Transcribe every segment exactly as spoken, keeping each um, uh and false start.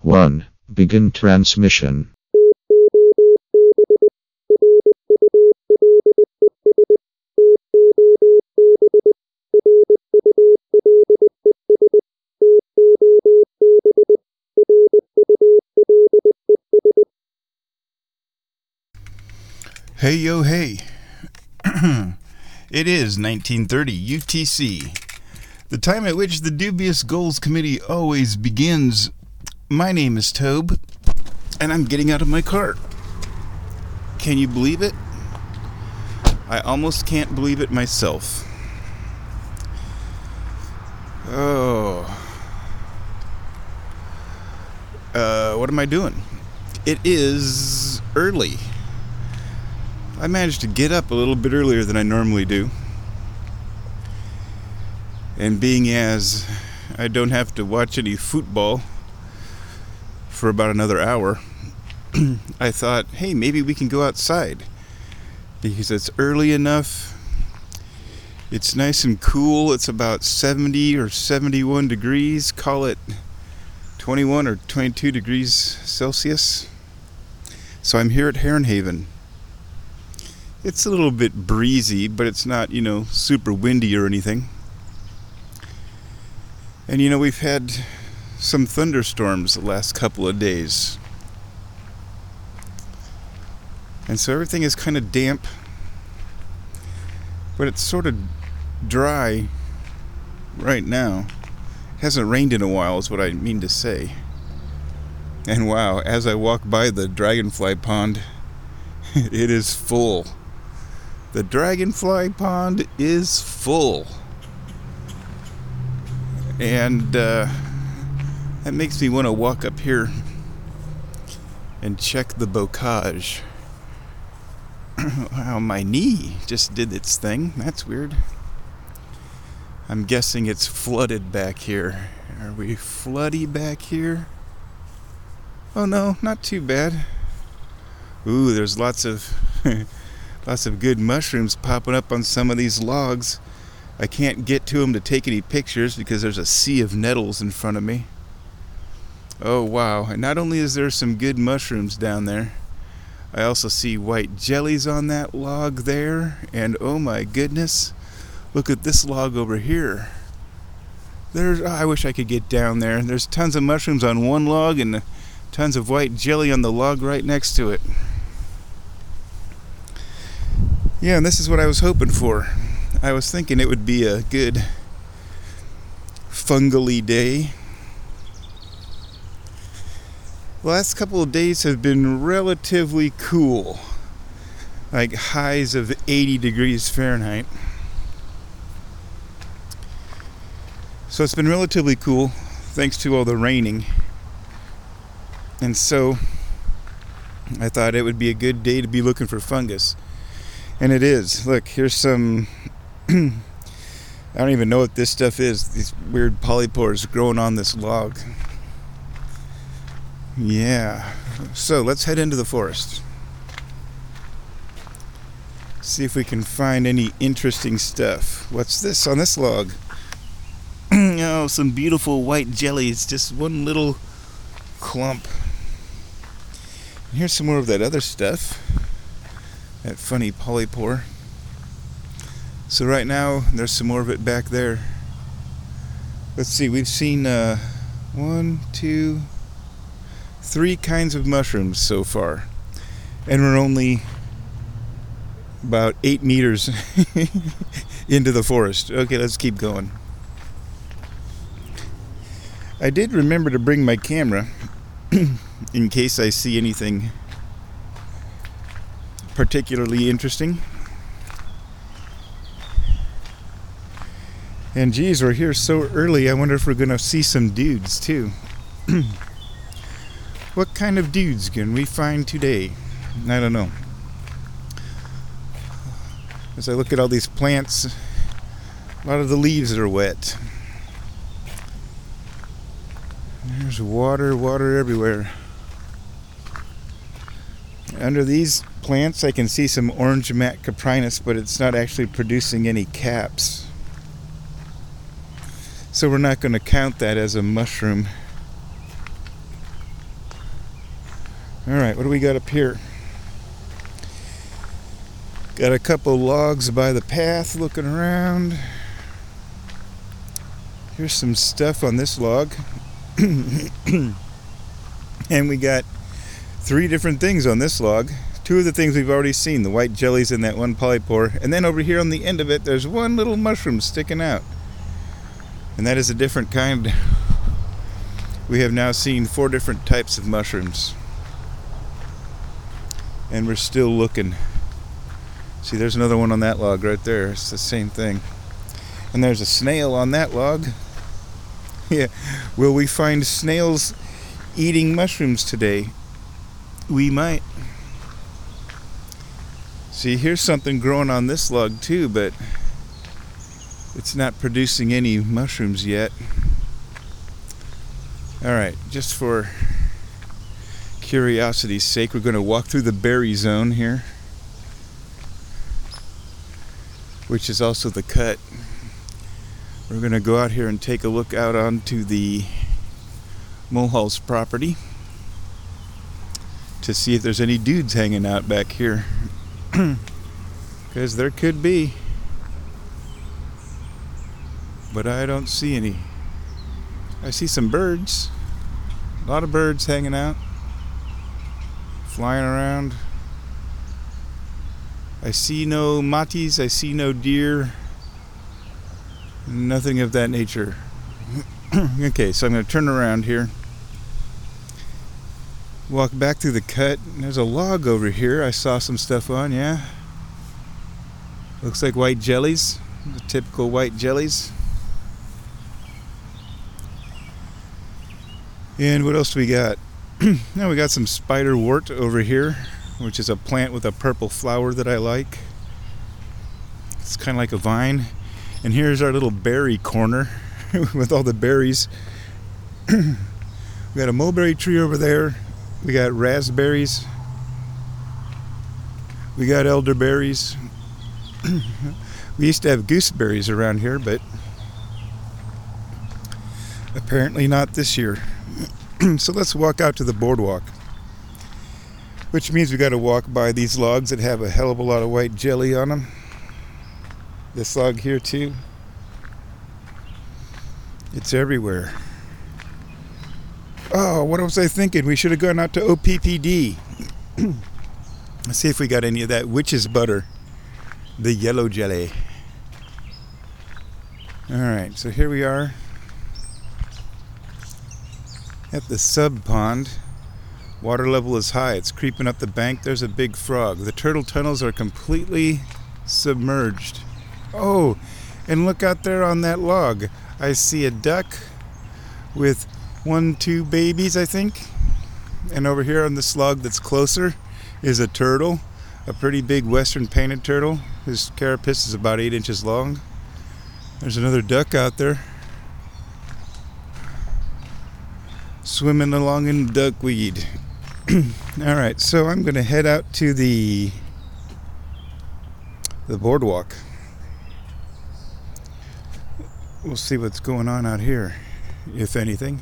one. Begin transmission. Hey yo hey. It is nineteen thirty U T C, the time at which the Dubious Goals Committee always begins. My name is Tobe, and I'm getting out of my car. Can you believe it? I almost can't believe it myself. Oh. Uh, what am I doing? It is early. I managed to get up a little bit earlier than I normally do. And being as I don't have to watch any football for about another hour, I thought, hey, maybe we can go outside. Because it's early enough. It's nice and cool. It's about seventy or seventy-one degrees. Call it twenty-one or twenty-two degrees Celsius. So I'm here at Herrenhaven. It's a little bit breezy, but it's not, you know, super windy or anything. And, you know, we've had some thunderstorms the last couple of days. And so everything is kind of damp, but it's sort of dry right now. It hasn't rained in a while is what I mean to say. And wow, as I walk by the dragonfly pond, it is full. The dragonfly pond is full. And uh, that makes me want to walk up here and check the bocage. Wow, my knee just did its thing. That's weird. I'm guessing it's flooded back here. Are we floody back here? Oh no, not too bad. Ooh, there's lots of lots of good mushrooms popping up on some of these logs. I can't get to them to take any pictures because there's a sea of nettles in front of me. Oh wow, and not only is there some good mushrooms down there, I also see white jellies on that log there, and oh my goodness, look at this log over here. There's, oh, I wish I could get down there. There's tons of mushrooms on one log and tons of white jelly on the log right next to it. Yeah, and this is what I was hoping for. I was thinking it would be a good fungally day. The last couple of days have been relatively cool, like highs of eighty degrees Fahrenheit. So it's been relatively cool thanks to all the raining. And so I thought it would be a good day to be looking for fungus. And it is. Look, here's some I don't even know what this stuff is. These weird polypores growing on this log. Yeah. So let's head into the forest. See if we can find any interesting stuff. What's this on this log? Oh, some beautiful white jellies. Just one little clump. And here's some more of that other stuff. That funny polypore. So right now, there's some more of it back there. Let's see, we've seen uh, one, two, three kinds of mushrooms so far. And we're only about eight meters into the forest. Okay, let's keep going. I did remember to bring my camera in case I see anything particularly interesting. And geez, we're here so early, I wonder if we're gonna see some dudes too. What kind of dudes can we find today? I don't know. As I look at all these plants, a lot of the leaves are wet. There's water, water everywhere. Under these plants I can see some orange mat caprinus, but it's not actually producing any caps. So we're not going to count that as a mushroom. Alright, what do we got up here? Got a couple logs by the path looking around. Here's some stuff on this log. And we got three different things on this log. Two of the things we've already seen, the white jellies and that one polypore. And then over here on the end of it, there's one little mushroom sticking out. And that is a different kind. We have now seen four different types of mushrooms. And we're still looking. See, there's another one on that log right there. It's the same thing. And there's a snail on that log. Yeah. Will we find snails eating mushrooms today? We might. See, here's something growing on this log too, but it's not producing any mushrooms yet. Alright, just for curiosity's sake, we're going to walk through the berry zone here, which is also the cut. We're going to go out here and take a look out onto the Mulhall's property to see if there's any dudes hanging out back here. Because there could be. But I don't see any. I see some birds. A lot of birds hanging out. Flying around. I see no matis, I see no deer. Nothing of that nature. Okay, so I'm going to turn around here. Walk back through the cut. There's a log over here I saw some stuff on, yeah. Looks like white jellies. The typical white jellies. And what else do we got? Now we got some spiderwort over here, which is a plant with a purple flower that I like. It's kind of like a vine. And here's our little berry corner with all the berries. We got a mulberry tree over there. We got raspberries. We got elderberries. We used to have gooseberries around here, but apparently not this year. So let's walk out to the boardwalk, which means we got to walk by these logs that have a hell of a lot of white jelly on them. This log here too. It's everywhere. Oh, what was I thinking? We should have gone out to O P P D. Let's see if we got any of that witch's butter. The yellow jelly. Alright, so here we are at the sub pond. Water level is high. It's creeping up the bank. There's a big frog. The turtle tunnels are completely submerged. Oh, and look out there on that log. I see a duck with one, two babies, I think. And over here on this log that's closer is a turtle. A pretty big western painted turtle. His carapace is about eight inches long. There's another duck out there swimming along in duckweed. Alright, so I'm going to head out to the the boardwalk. We'll see what's going on out here, if anything.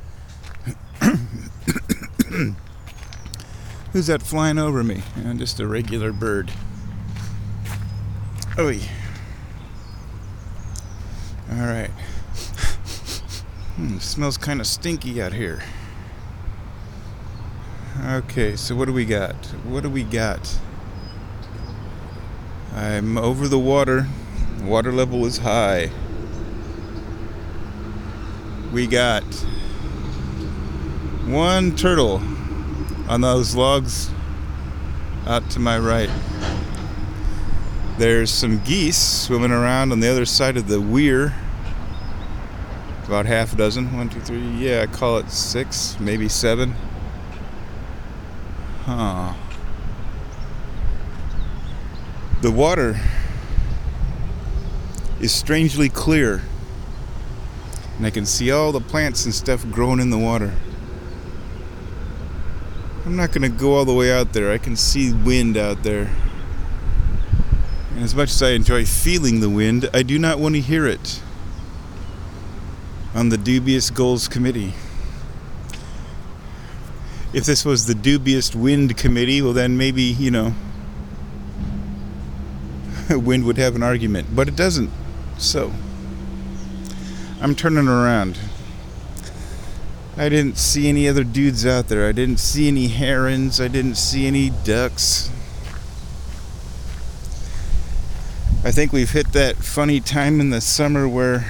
Who's that flying over me? Uh, just a regular bird. Oy. Alright. Hmm, smells kind of stinky out here. Okay, so what do we got? What do we got? I'm over the water. Water level is high. We got one turtle on those logs out to my right. There's some geese swimming around on the other side of the weir. About half a dozen. One, two, three. Yeah, I call it six, maybe seven. Huh. The water is strangely clear. And I can see all the plants and stuff growing in the water. I'm not going to go all the way out there. I can see wind out there. And as much as I enjoy feeling the wind, I do not want to hear it on the Dubious Goals Committee. if this was the dubious wind committee, well then maybe, you know, wind would have an argument, but it doesn't. So I'm turning around. I didn't see any other dudes out there. I didn't see any herons. I didn't see any ducks. I think we've hit that funny time in the summer where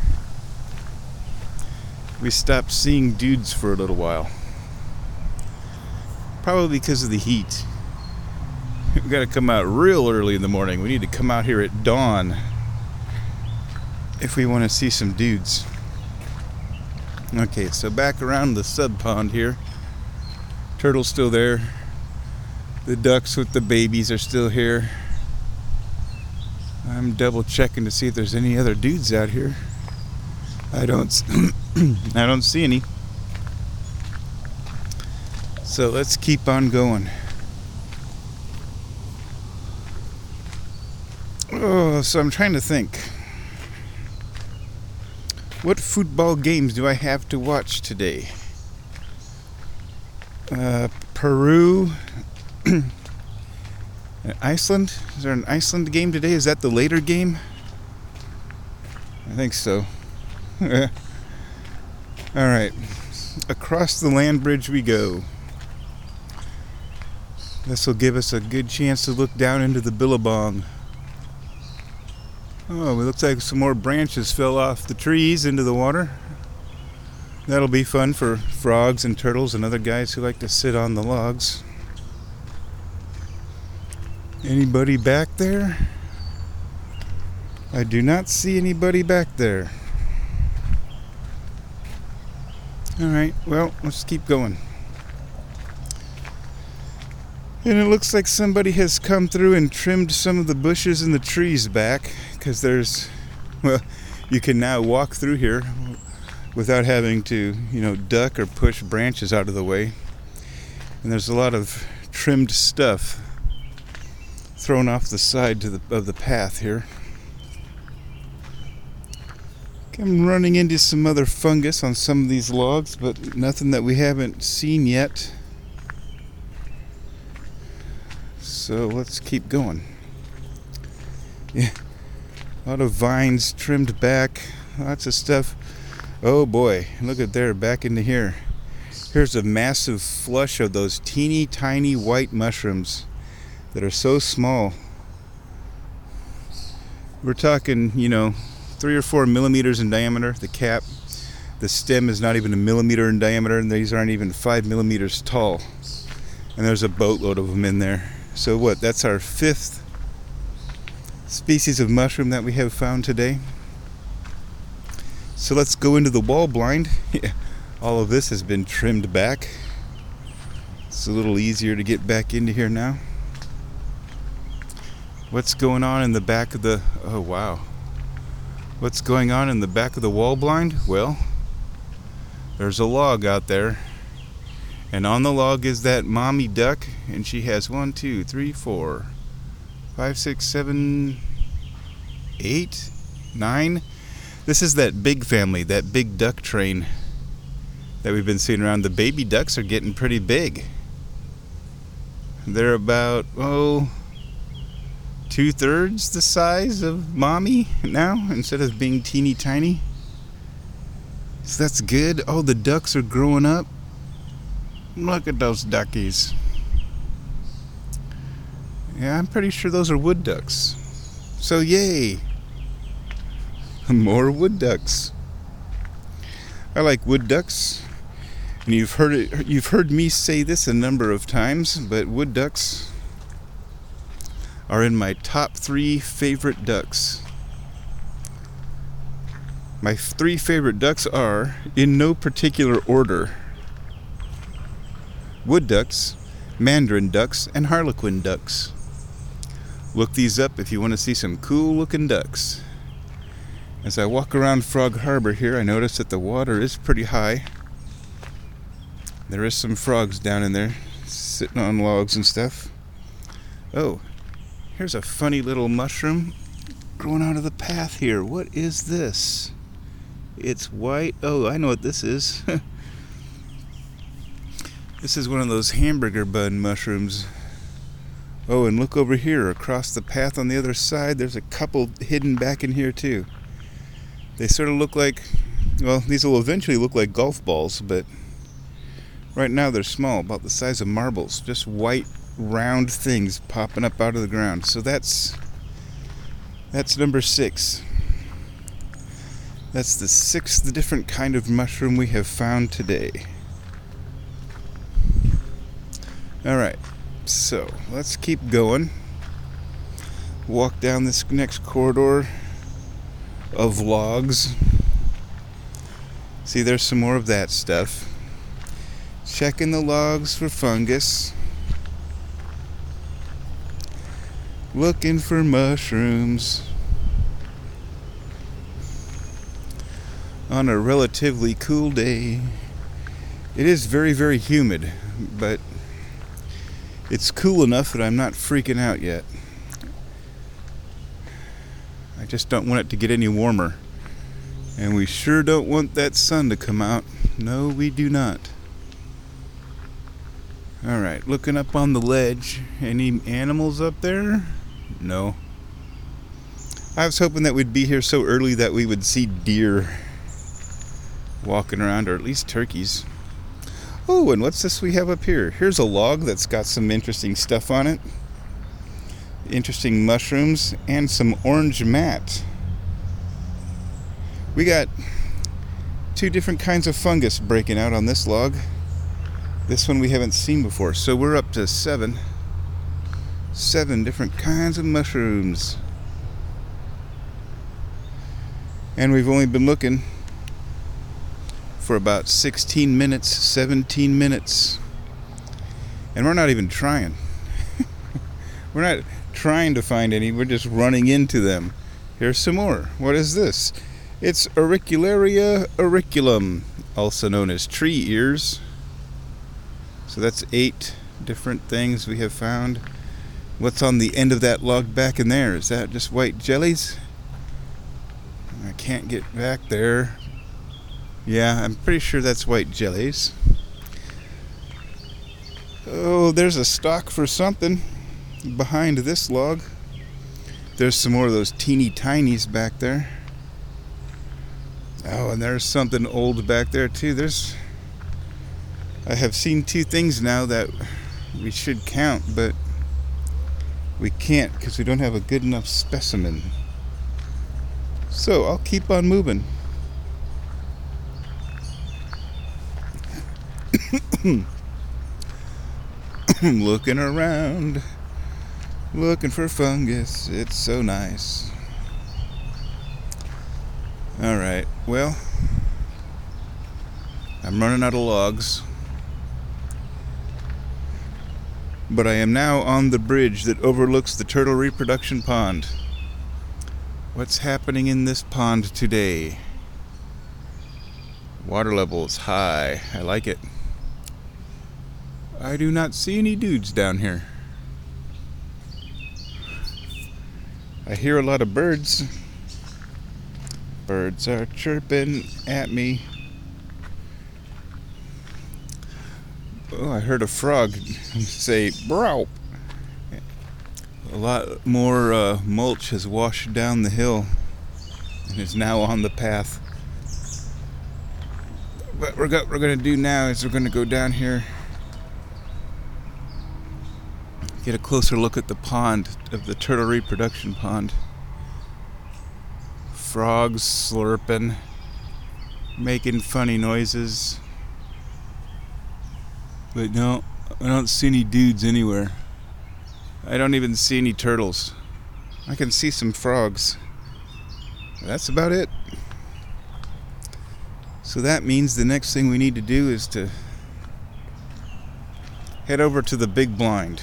we stopped seeing dudes for a little while. Probably because of the heat. We've got to come out real early in the morning. We need to come out here at dawn if we want to see some dudes. Okay, so back around the sub pond here. Turtle's still there. The ducks with the babies are still here. I'm double checking to see if there's any other dudes out here. I don't I don't see any. So let's keep on going. Oh, so I'm trying to think. What football games do I have to watch today? Uh, Peru, Iceland? Is there an Iceland game today? Is that the later game? I think so. Alright. Across the land bridge we go. This will give us a good chance to look down into the Billabong. Oh, it looks like some more branches fell off the trees into the water. That'll be fun for frogs and turtles and other guys who like to sit on the logs. Anybody back there? I do not see anybody back there. Alright, well, let's keep going. And it looks like somebody has come through and trimmed some of the bushes and the trees back, because there's, well, you can now walk through here without having to, you know, duck or push branches out of the way. And there's a lot of trimmed stuff thrown off the side to the, of the path here. I'm running into some other fungus on some of these logs, but nothing that we haven't seen yet. So let's keep going. Yeah, a lot of vines trimmed back, lots of stuff. Oh boy, look at there, back into here. Here's a massive flush of those teeny tiny white mushrooms that are so small. We're talking, you know, three or four millimeters in diameter, the cap. The stem is not even a millimeter in diameter, and these aren't even five millimeters tall. And there's a boatload of them in there. So what, that's our fifth species of mushroom that we have found today. So let's go into the wall blind. All of this has been trimmed back. It's a little easier to get back into here now. What's going on in the back of the, oh wow. What's going on in the back of the wall blind? Well, there's a log out there. And on the log is that mommy duck, and she has one, two, three, four, five, six, seven, eight, nine. This is that big family, that big duck train that we've been seeing around. The baby ducks are getting pretty big. They're about, oh, two-thirds the size of mommy now, instead of being teeny tiny. So that's good. Oh, the ducks are growing up. Look at those duckies. Yeah, I'm pretty sure those are wood ducks. So yay! More wood ducks. I like wood ducks. And you've heard it, you've heard me say this a number of times, but wood ducks are in my top three favorite ducks. My three favorite ducks are, in no particular order, wood ducks, mandarin ducks, and harlequin ducks. Look these up if you want to see some cool looking ducks. As I walk around Frog Harbor here, I notice that the water is pretty high. There is some frogs down in there, sitting on logs and stuff. Oh, here's a funny little mushroom growing out of the path here. What is this? It's white. Oh, I know what this is. This is one of those hamburger bun mushrooms. Oh, and look over here across the path on the other side. There's a couple hidden back in here too. They sort of look like, well, these will eventually look like golf balls, but right now they're small, about the size of marbles. Just white, round things popping up out of the ground. So that's that's number six. That's the sixth different kind of mushroom we have found today. Alright, so let's keep going. Walk down this next corridor of logs. See, there's some more of that stuff. Checking the logs for fungus. Looking for mushrooms. On a relatively cool day. It is very, very humid, but it's cool enough that I'm not freaking out yet. I just don't want it to get any warmer. And we sure don't want that sun to come out. No, we do not. Alright, looking up on the ledge. Any animals up there? No. I was hoping that we'd be here so early that we would see deer walking around, or at least turkeys. Oh, and what's this we have up here? Here's a log that's got some interesting stuff on it. Interesting mushrooms and some orange mat. We got two different kinds of fungus breaking out on this log. This one we haven't seen before, so we're up to seven. Seven different kinds of mushrooms. And we've only been looking for about sixteen minutes, seventeen minutes. And we're not even trying. We're not trying to find any, we're just running into them. Here's some more. What is this? It's Auricularia auriculum, also known as tree ears. So that's eight different things we have found. What's on the end of that log back in there? Is that just white jellies? I can't get back there. Yeah, I'm pretty sure that's white jellies. Oh, there's a stalk for something behind this log. There's some more of those teeny tinies back there. Oh, and there's something old back there too. There's I have seen two things now that we should count, but we can't because we don't have a good enough specimen. So I'll keep on moving. Looking around, looking for fungus. It's so nice. Alright, well, I'm running out of logs. But I am now on the bridge that overlooks the turtle reproduction pond. What's happening in this pond today? Water level is high. I like it. I do not see any dudes down here. I hear a lot of birds. Birds are chirping at me. Oh, I heard a frog say, "Brow." A lot more uh, mulch has washed down the hill and is now on the path. What we're, go- we're going to do now is we're going to go down here, get a closer look at the pond, of the turtle reproduction pond. Frogs slurping, making funny noises. But no, I don't see any dudes anywhere. I don't even see any turtles. I can see some frogs. That's about it. So that means the next thing we need to do is to head over to the big blind.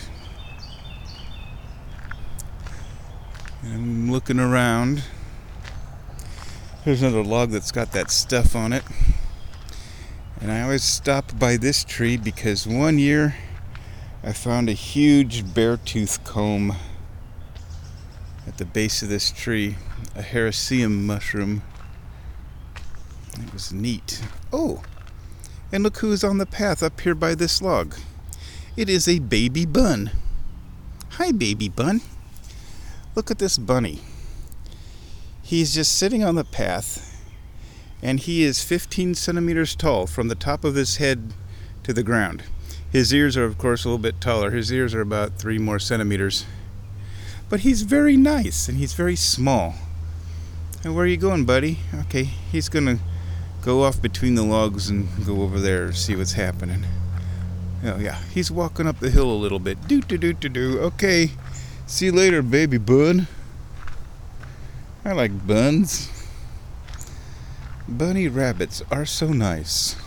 And I'm looking around. There's another log that's got that stuff on it. And I always stop by this tree because one year I found a huge beartooth comb at the base of this tree, a Hericium mushroom. It was neat. Oh, And look who's on the path up here by this log. It is a baby bun. Hi, baby bun. Look at this bunny. He's just sitting on the path, and he is fifteen centimeters tall from the top of his head to the ground. His ears are, of course, a little bit taller. His ears are about three more centimeters. But he's very nice, and he's very small. And where are you going, buddy? Okay, he's going to go off between the logs and go over there and see what's happening. Oh, yeah, he's walking up the hill a little bit. Do-do-do-do-do. Okay, see you later, baby bun. I like buns. Bunny rabbits are so nice.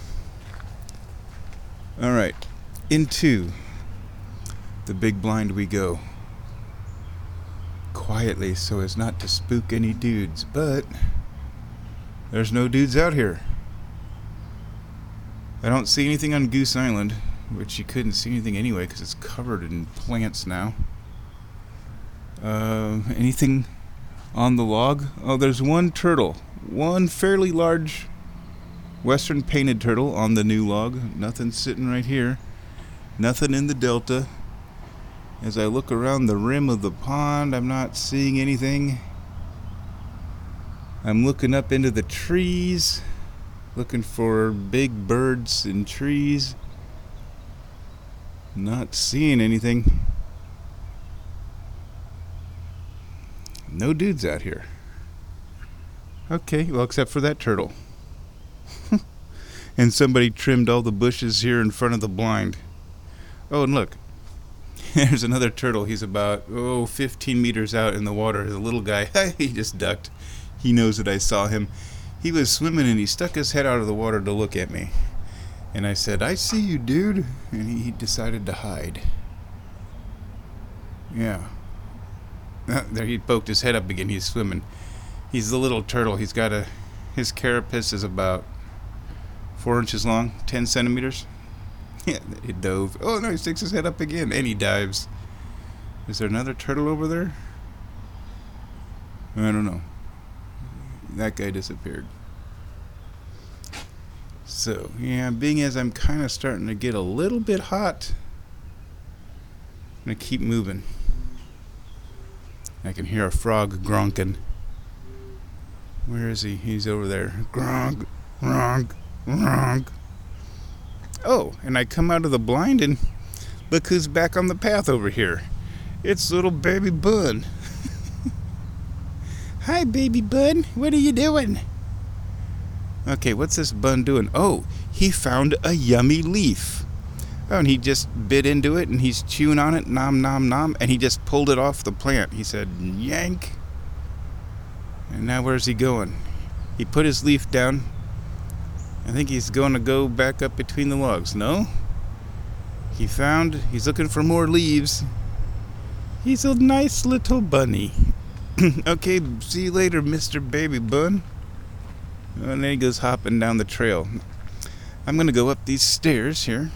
All right, into the big blind we go. Quietly so as not to spook any dudes, but there's no dudes out here. I don't see anything on Goose Island, which you couldn't see anything anyway because it's covered in plants now. Uh, anything on the log? Oh, there's one turtle. One fairly large western painted turtle on the new log. Nothing sitting right here. Nothing in the delta. As I look around the rim of the pond, I'm not seeing anything. I'm looking up into the trees, looking for big birds in trees. Not seeing anything. No dudes out here. Okay, well, except for that turtle. And somebody trimmed all the bushes here in front of the blind. Oh, and look. There's another turtle. He's about, oh, fifteen meters out in the water. The little guy, he just ducked. He knows that I saw him. He was swimming and he stuck his head out of the water to look at me. And I said, I see you, dude. And he decided to hide. Yeah. Uh, there, he poked his head up again. He's swimming. He's the little turtle. He's got a, his carapace is about four inches long, ten centimeters. Yeah, he dove. Oh, no, he sticks his head up again, and he dives. Is there another turtle over there? I don't know. That guy disappeared. So, yeah, being as I'm kind of starting to get a little bit hot, I'm going to keep moving. I can hear a frog gronking. Where is he? He's over there. Gronk, gronk, gronk. Oh, and I come out of the blind and look who's back on the path over here. It's little baby bun. Hi, baby bun. What are you doing? Okay, what's this bun doing? Oh, he found a yummy leaf. Oh, and he just bit into it and he's chewing on it, nom, nom, nom, and he just pulled it off the plant. He said, yank. And now where's he going? He put his leaf down. I think he's going to go back up between the logs. No? He found, he's looking for more leaves. He's a nice little bunny. Okay, see you later, Mister Baby Bun. And then he goes hopping down the trail. I'm going to go up these stairs here.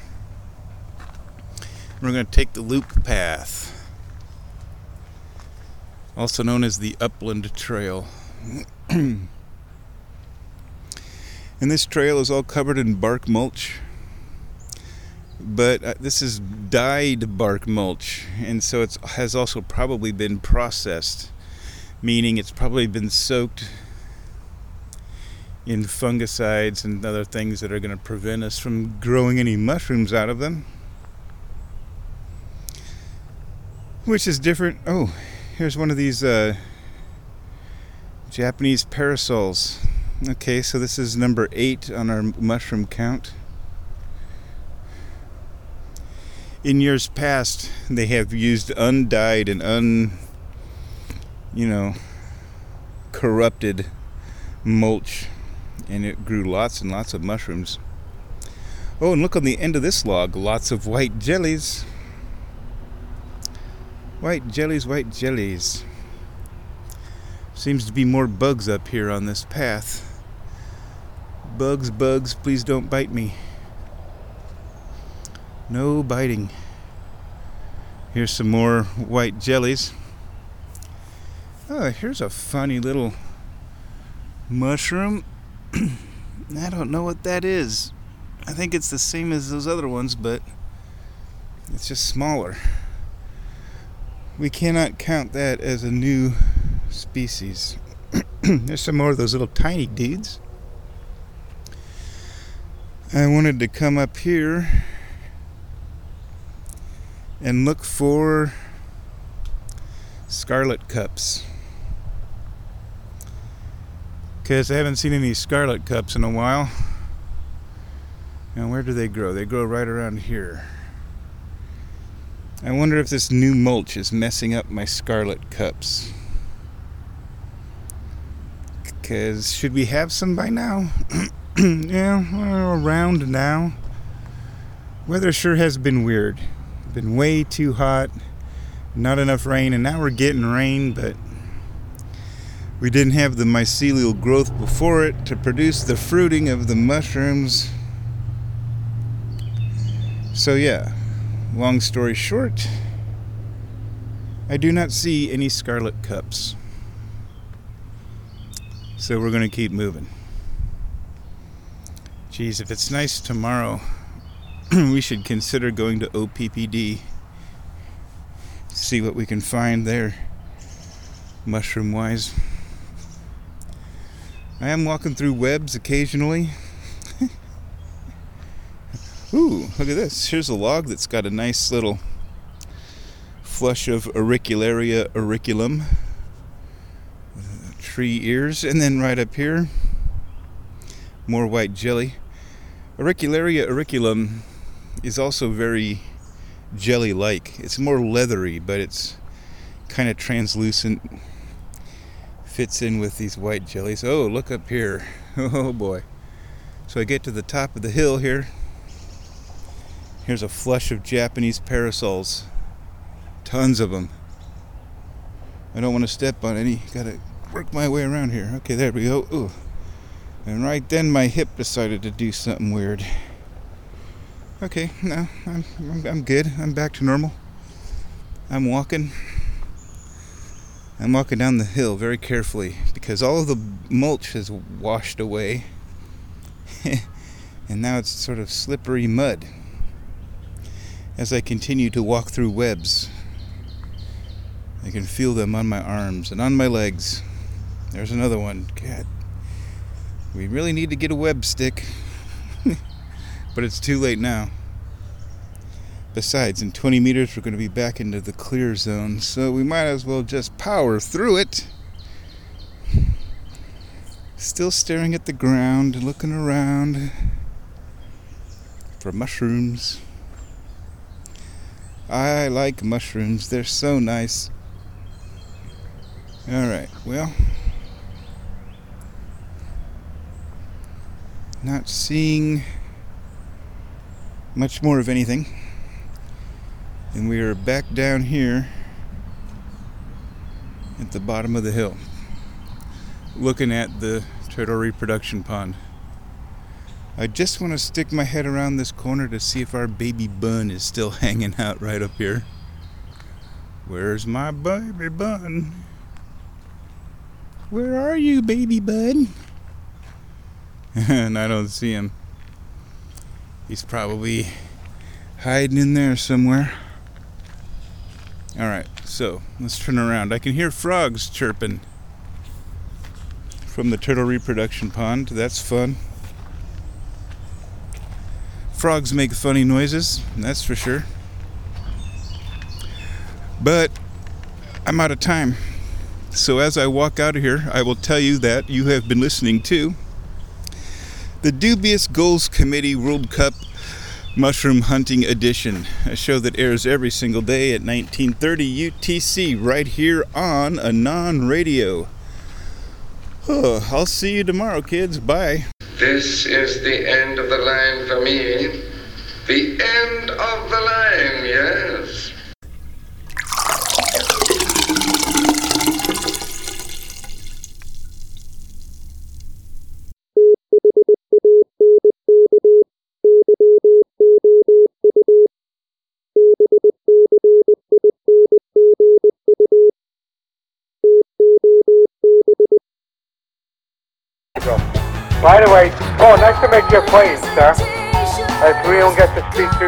We're going to take the loop path, also known as the Upland Trail. And this trail is all covered in bark mulch, but uh, this is dyed bark mulch, and so it has also probably been processed, meaning it's probably been soaked in fungicides and other things that are going to prevent us from growing any mushrooms out of them, which is different. Oh, here's one of these uh, Japanese parasols. Okay, so this is number eight on our mushroom count. In years past, they have used undyed and un, you know, corrupted mulch, and it grew lots and lots of mushrooms. Oh, and look on the end of this log, lots of white jellies. White jellies, white jellies. Seems to be more bugs up here on this path. Bugs, bugs, please don't bite me. No biting. Here's some more white jellies. Oh, here's a funny little mushroom. I don't know what that is. I think it's the same as those other ones, but it's just smaller. We cannot count that as a new species. There's some more of those little tiny dudes. I wanted to come up here and look for scarlet cups, because I haven't seen any scarlet cups in a while. Now, where do they grow? They grow right around here. I wonder if this new mulch is messing up my scarlet cups. Because should we have some by now? Yeah, well, around now. Weather sure has been weird. Been way too hot, not enough rain, and now we're getting rain, but we didn't have the mycelial growth before it to produce the fruiting of the mushrooms. So yeah, long story short, I do not see any scarlet cups. So we're going to keep moving. Geez, if it's nice tomorrow, we should consider going to O P P D. See what we can find there, mushroom-wise. I am walking through webs occasionally. Ooh, look at this. Here's a log that's got a nice little flush of Auricularia auriculum. Uh, tree ears. And then right up here, more white jelly. Auricularia auriculum is also very jelly-like. It's more leathery, but it's kind of translucent. Fits in with these white jellies. Oh, look up here. Oh boy. So I get to the top of the hill here. Here's a flush of Japanese parasols. Tons of them. I don't want to step on any. Gotta work my way around here. Okay, there we go. Ooh. And right then my hip decided to do something weird. Okay, no, I'm, I'm, I'm good. I'm back to normal. I'm walking. I'm walking down the hill very carefully because all of the mulch has washed away. And now it's sort of slippery mud. As I continue to walk through webs, I can feel them on my arms and on my legs. There's another one. God, we really need to get a web stick. But it's too late now. Besides, in twenty meters we're going to be back into the clear zone, so we might as well just power through it. Still staring at the ground, looking around for mushrooms. I like mushrooms. They're so nice. Alright, well, not seeing much more of anything. And we are back down here at the bottom of the hill, looking at the turtle reproduction pond. I just want to stick my head around this corner to see if our baby bun is still hanging out right up here. Where's my baby bun? Where are you, baby bun? And I don't see him. He's probably hiding in there somewhere. Alright, so let's turn around. I can hear frogs chirping from the turtle reproduction pond. That's fun. Frogs make funny noises, that's for sure. But I'm out of time. So as I walk out of here, I will tell you that you have been listening to the Dubious Goals Committee World Cup Mushroom Hunting Edition, a show that airs every single day at nineteen thirty U T C right here on Anon Radio. Oh, I'll see you tomorrow, kids. Bye. This is the end of the line for me. The end of the line, yes. By the way, oh, nice to meet you, please, sir. If we don't get to speak to